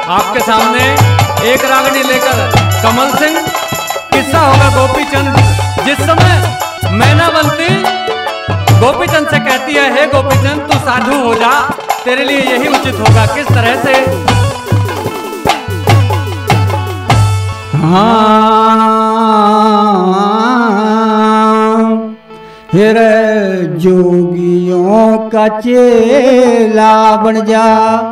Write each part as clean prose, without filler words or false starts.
आपके सामने एक रागनी लेकर कमल सिंह। किस्सा होगा गोपीचंद। जिस समय मैना बनती गोपीचंद से कहती है, हे गोपीचंद तू साधु हो जा, तेरे लिए यही उचित होगा। किस तरह से? फिर जोगियों का चेला बन जा,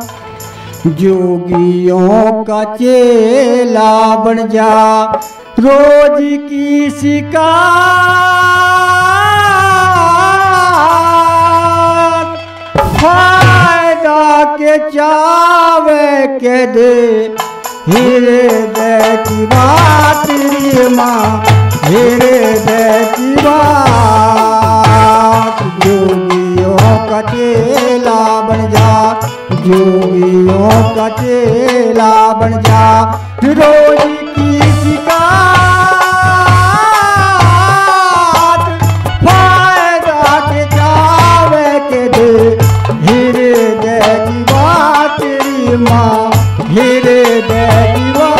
जोगियों का चेला बन जा, रोज की शिकार फायदा के चावे के दे, हृदय की बात रे माँ, हृदय की बात। जोगियों का चेला बन जा, जोगियों का चेला बन जा, रोज की शिकार फायदा के चावे के दे, हृदय की बात रे माँ, हृदय की बात।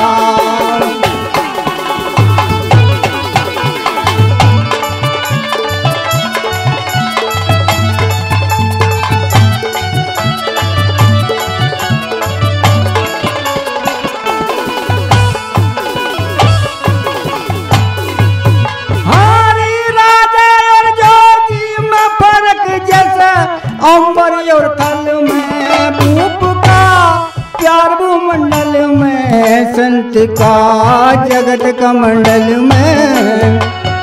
अंबर और थल में भूप का प्यार भूमंडल में, संत का जगत का मंडल में।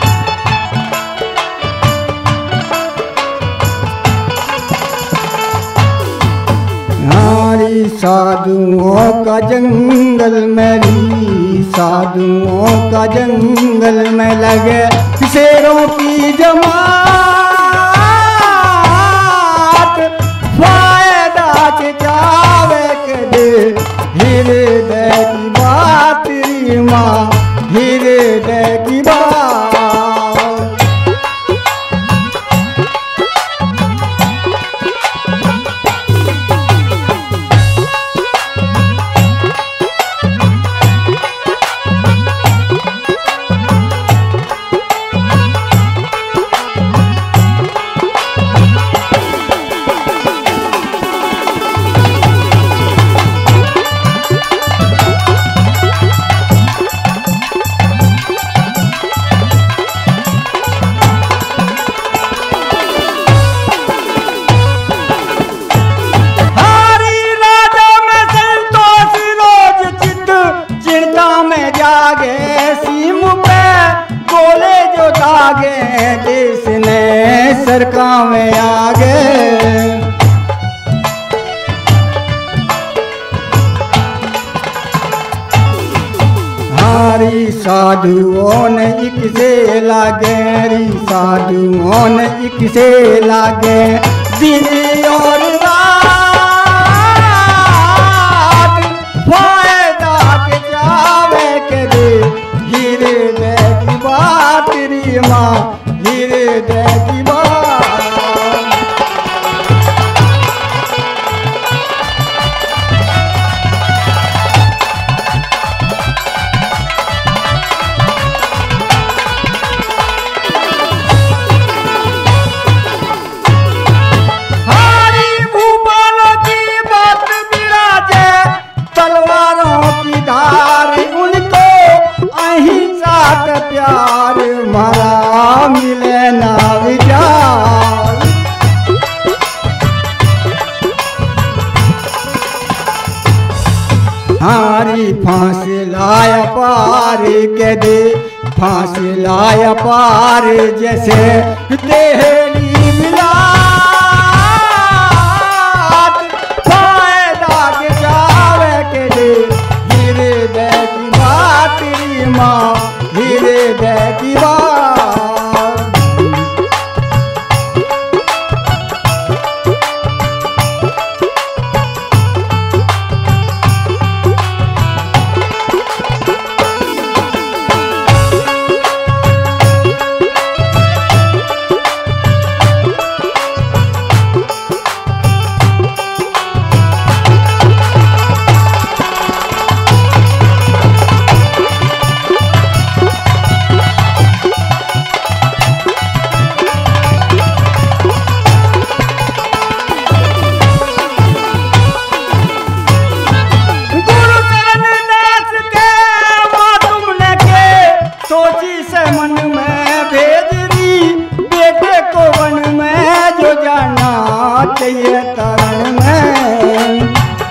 हरी साधुओं का जंगल में, साधुओं का जंगल में लगे शेरों की जमात, फायदा के चावे के दे, हृदय की बात रे माँ, हृदय की बात। देश ने सरकार में आगे, हरी साधुओं ने एक से लागे, हरी साधुओं ने एक से लागे, दिन और रात फायदा के चावे के दे, हृदय की बात रे माँ, हृदय की बात। हरी भूपालों की बात विराजे, तलवारों की धार उनको अहिंसा का प्यार, मारा मिले ना विचार। हारी फांसी लाया पार के दे, फांसी लाया पार जैसे देहली मिला, फायदा के चावे के दे, हृदय की बात रे माँ, हृदय की बात। नाच ये तरण में।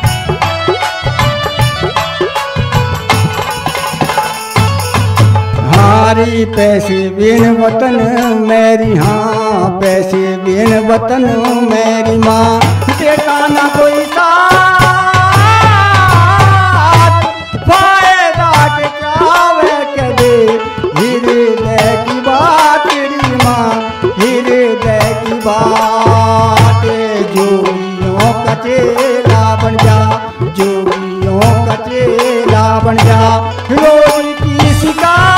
हारी पैसे बिन वतन मेरी, हाँ पैसे बिन वतन मेरी माँ, बेटा ना कोई साथ, फायदा के चावे के दे, हृदय की बात री माँ, हृदय की बात। जोगियों का चेला बन जा, जोगियों का चेला बन जा, रोज की शिकार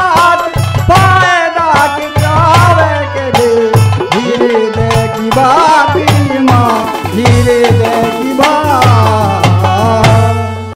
फायदा के चावे के दे, हृदय की बात।